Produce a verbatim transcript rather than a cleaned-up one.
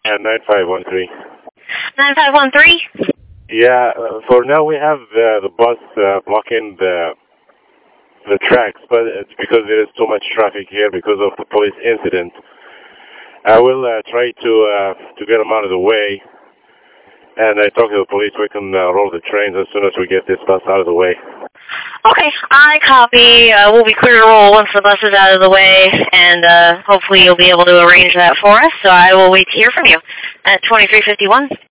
Yeah, nine five one three. nine five one three? Yeah, uh, for now we have uh, the bus uh, blocking the the tracks, but it's because there is too much traffic here because of the police incident. I will uh, try to uh, to get them out of the way, and I talk to the police. We can uh, roll the trains as soon as we get this bus out of the way. Okay, I copy. Uh, we'll be clear to roll once the bus is out of the way, and uh, hopefully you'll be able to arrange that for us. So I will wait to hear from you at twenty-three fifty-one.